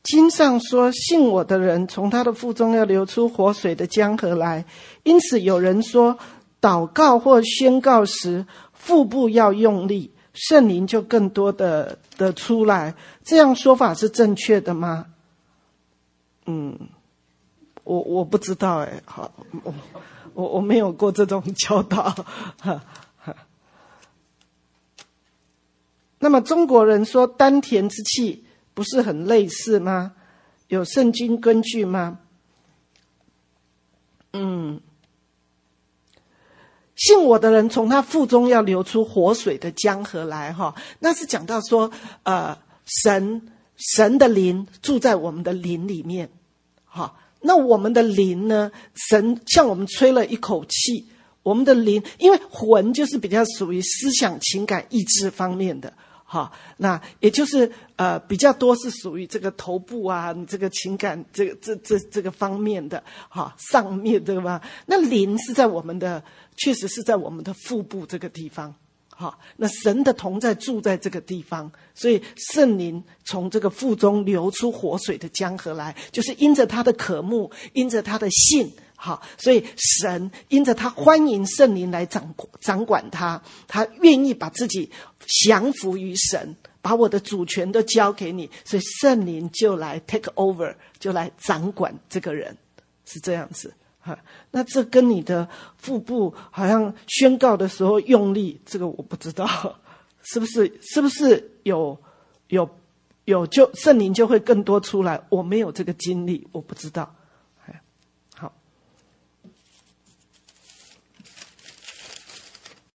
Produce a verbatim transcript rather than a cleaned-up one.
经上说，信我的人从他的腹中要流出活水的江河来。因此有人说，祷告或宣告时腹部要用力，圣灵就更多的的出来。这样说法是正确的吗？嗯，我我不知道哎，好，我我我没有过这种教导。那么中国人说丹田之气不是很类似吗？有圣经根据吗？嗯，信我的人从他腹中要流出活水的江河来，哈，那是讲到说，呃，神神的灵住在我们的灵里面，好，那我们的灵呢，神向我们吹了一口气，我们的灵，因为魂就是比较属于思想、情感、意志方面的。好，那也就是呃比较多是属于这个头部啊，你这个情感这个这这这个方面的，好，上面对吧？那灵是在我们的，确实是在我们的腹部这个地方。好，那神的同在住在这个地方，所以圣灵从这个腹中流出活水的江河来，就是因着他的渴慕，因着他的信。好，所以神因着他欢迎圣灵来掌掌管他，他愿意把自己降服于神，把我的主权都交给你，所以圣灵就来 take over， 就来掌管这个人，是这样子。那这跟你的腹部好像宣告的时候用力，这个我不知道，是不是是不是有有有就圣灵就会更多出来？我没有这个经历，我不知道。